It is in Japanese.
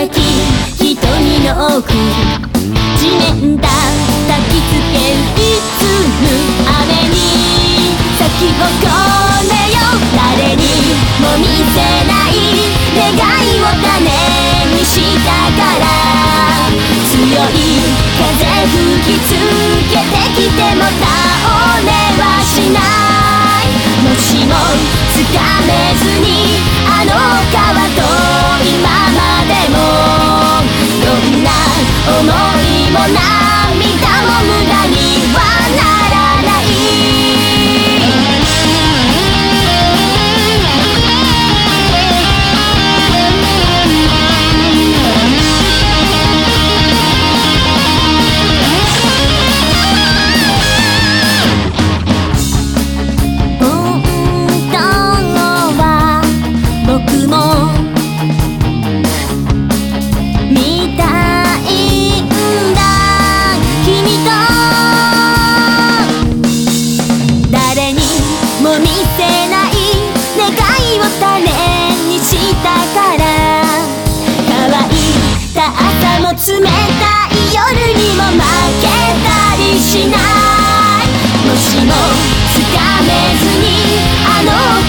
き瞳の奥地面だ焚きつけるいつむ雨に咲き誇れよ誰にも見せない願いを種にしたから強い風吹きつけてきても倒れはしないもしもつかめずにあの川と今までもどんな想いも涙も無駄にはならない本当は僕も見たいんだ君と誰にも見せない願いを種にしたから乾いた朝も冷たい夜にも負けたりしないもしもつかめずにあの